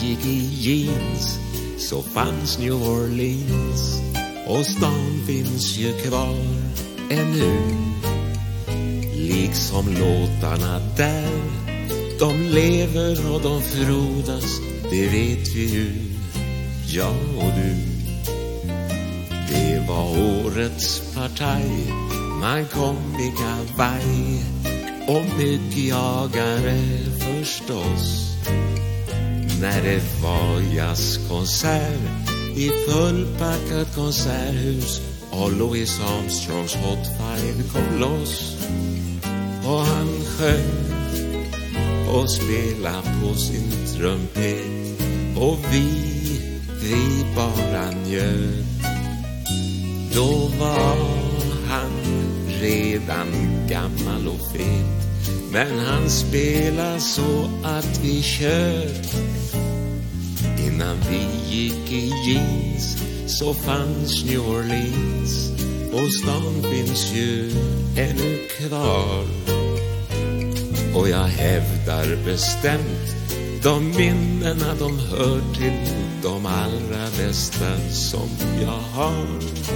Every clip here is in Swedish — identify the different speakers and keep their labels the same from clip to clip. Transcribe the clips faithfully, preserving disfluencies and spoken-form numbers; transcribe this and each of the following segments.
Speaker 1: gick i jeans så fanns New Orleans, och stan finns ju kvar ännu. Liksom låtarna där, de lever och de frodas, det vet vi ju, jag och du. Det var årets partaj, man kom i kavaj och myggjagare förstås. När det var jazzkonsert i fullpackat konserthus och Louis Armstrongs Hot Five kom loss, och han sjöng och spelade på sin trumpet, och vi, vi bara njöt. Då var han redan gammal och fet, men han spelade så att vi kört. Innan vi gick i jeans så fanns New Orleans, och stan finns ju ännu kvar. Och jag hävdar bestämt, de minnena de hör till de allra bästa som jag har.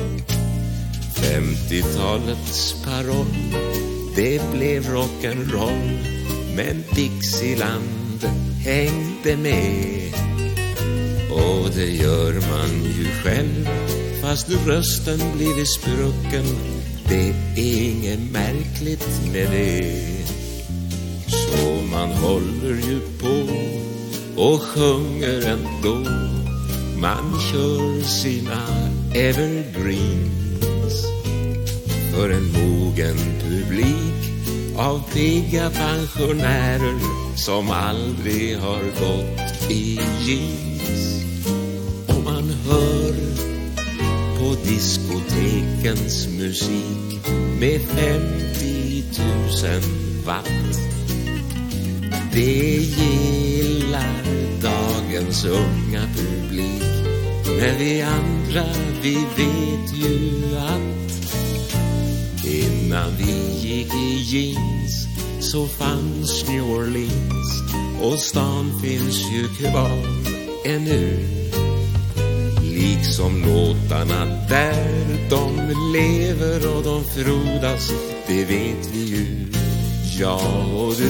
Speaker 1: femtiotalets paroll, det blev rock'n'roll, men Dixieland hängde med. Och det gör man ju själv, fast rösten blivit sprucken, det är inget märkligt med det. Så man håller ju på och sjunger ändå, man kör sina evergreens för en mogen publik av pigga pensionärer som aldrig har gått i jeans. Och man hör på diskotekens musik med femtio tusen watt. Det gillar dagens unga publik, men vi andra, vi vet ju att innan vi gick i jeans så fanns New Orleans, och stan finns ju kvar ännu. Liksom låtarna där, de lever och de frodas, det vet vi ju, jag och du.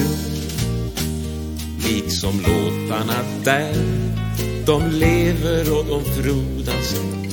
Speaker 1: Liksom låtarna där, de lever och de frodas,